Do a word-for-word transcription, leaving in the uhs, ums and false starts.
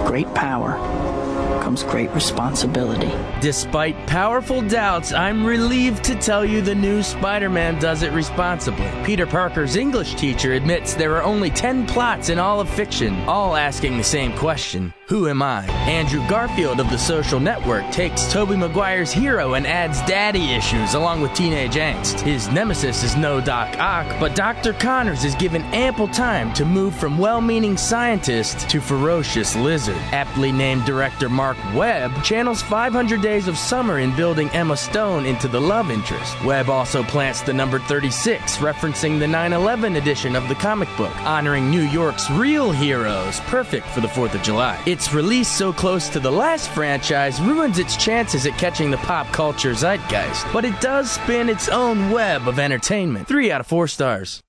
great power comes great responsibility. Despite powerful doubts, I'm relieved to tell you the new Spider-Man does it responsibly. Peter Parker's English teacher admits there are only ten plots in all of fiction, all asking the same question: who am I? Andrew Garfield of The Social Network takes Tobey Maguire's hero and adds daddy issues along with teenage angst. His nemesis is no Doc Ock, but Doctor Connors is given ample time to move from well-meaning scientist to ferocious lizard. Aptly named director Mark Webb channels five hundred Days of Summer in building Emma Stone into the love interest. Webb also plants the number thirty-six, referencing the nine eleven edition of the comic book, honoring New York's real heroes, perfect for the fourth of July. Its release so close to the last franchise ruins its chances at catching the pop culture zeitgeist, but it does spin its own web of entertainment. Three out of four stars.